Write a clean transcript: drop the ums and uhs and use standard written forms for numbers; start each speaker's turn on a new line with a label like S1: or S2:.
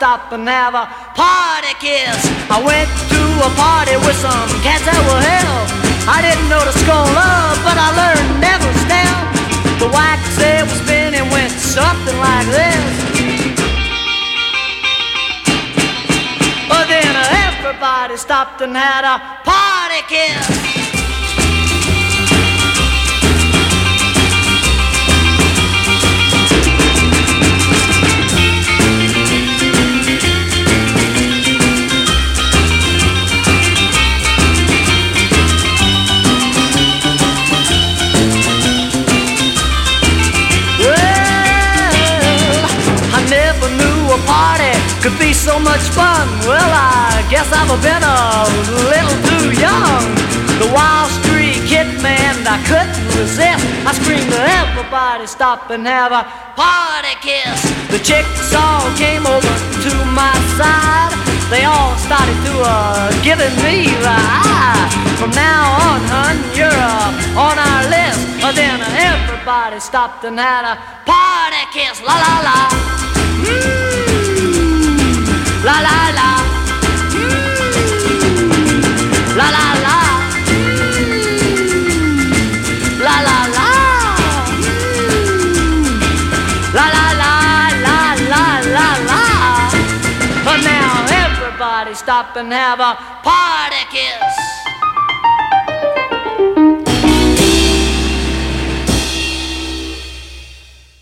S1: stop and have a party kiss. I went to a party with some cats that were hell. I didn't know the skull love, but I learned never stale. The wax it was spinning went something like this. But then everybody stopped and had a party kiss. Could be so much fun. Well, I guess I've been a little too young. The Wall Street Hitman, I couldn't resist. I screamed to everybody, stop and have a party kiss. The chicks all came over to my side. They all started to giving me the eye. From now on, hun, you're on our list. Then everybody stopped and had a party kiss. La la la. La la la, la la la, la la la, la la la, la la la la. But now everybody stop and have a party kiss.